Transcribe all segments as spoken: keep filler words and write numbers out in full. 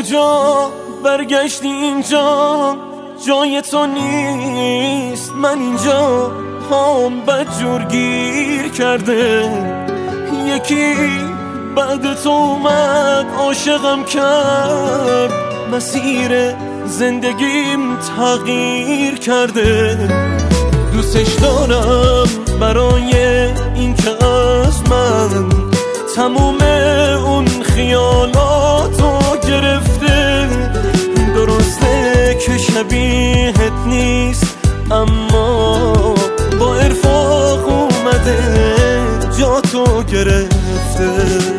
اینجا، برگشتی اینجا، جای تو نیست. من اینجا پام بدجور گیر کرده، یکی بعد تو اومد عاشقم کرد، مسیر زندگیم تغییر کرده. دوستش دارم برای این که از من تموم اون خیالاتو گرفته. درسته که شبیهت نیست، اما با ارفاق اومده جاتو گرفته.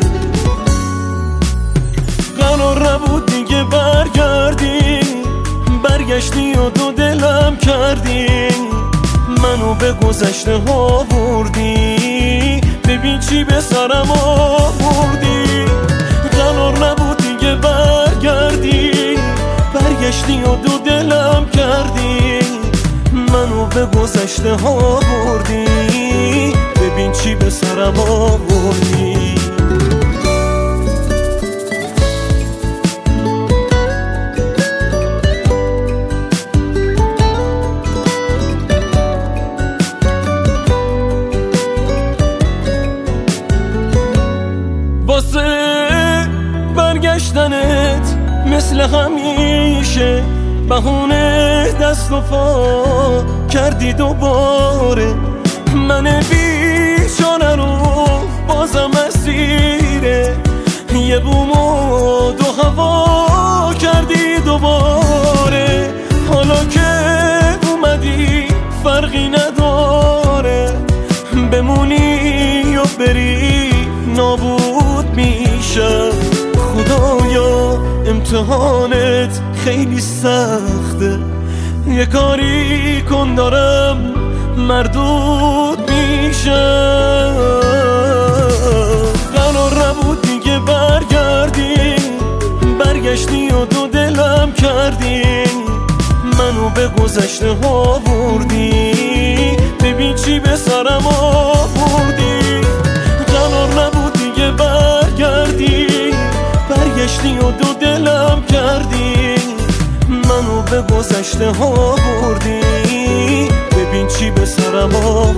قرار نبود دیگه برگردی، برگشتی و دو دلم کردی، منو به گذشته ها بردی. ببین چی به سرم آوردی. قرار نبود دیگه برگردی، برگشتی و دو دلم کردی، منو به گذشته ها بردی. ببین چی به سرم آوردی. واسه برگشتنت مثل همیشه بهونه دست و پا کردی دوباره. من بیچاره رو بازم اسیره، یه بوم و دو هوا کردی دوباره. حالا که اومدی فرقی نداره، بمونی و بری نابود میشم. خدایا امتحانت خیلی سخته، یه کاری کن دارم مردود میشم. قرار نبود دیگه برگردی، برگشتی و دو دلم کردی، منو به گذشته ها بردی. ببین چی به سرم آوردی. قرار نبود دیگه برگردی، برگشتی و دو دلم کردی، منو به گذشته ها بردی. ببین چی به سرم آوردی.